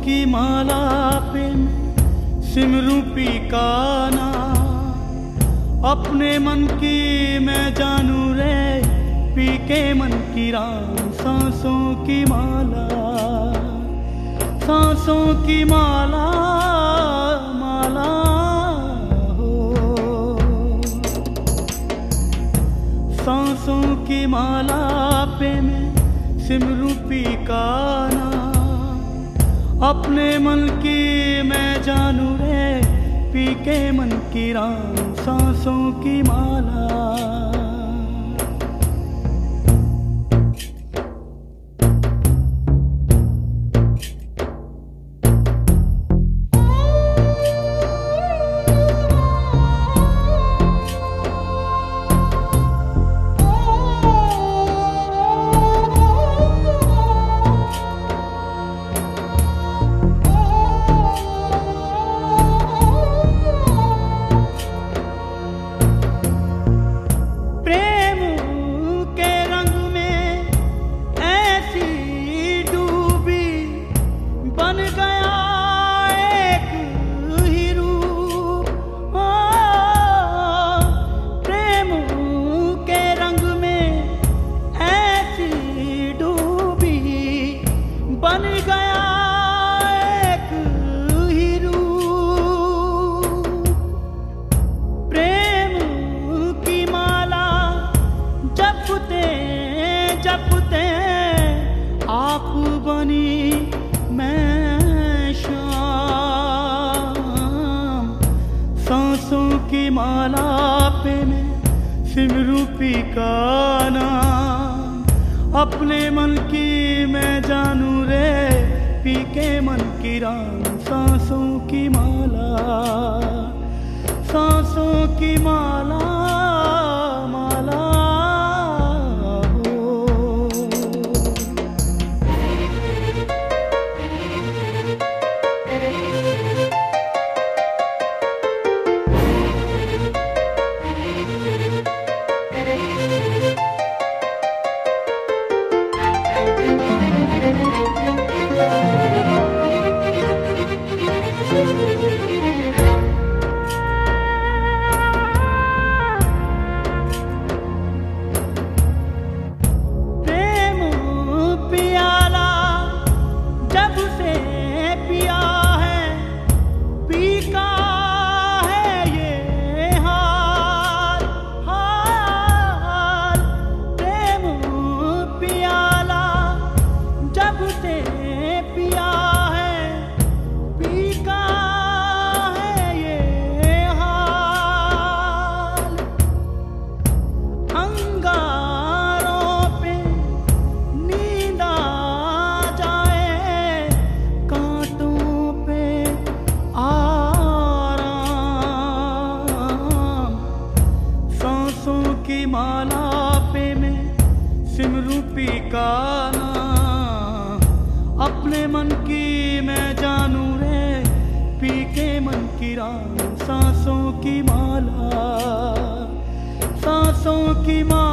की माला पे सिमरूं पी का नाम। अपने मन की मैं जानू रे पी के मन की राम। सांसों की माला, सांसों की माला, माला हो। सांसों की माला पे मैं सिमरूं पी का नाम। अपने मन की मैं जानू रे पी के मन की राम। सांसों की माला। जपते आप बनी मैं शाम। सांसों की माला पे मैं सिमरूं पी का नाम। अपने मन की मैं जानू रे पी के मन की राम। सांसों की माला, सांसों की माला, माला। की माला पे मैं सिमरूं पी का नाम। अपने मन की मैं जानू रे पी के मन की राम। सांसों की माला, सांसों की माला।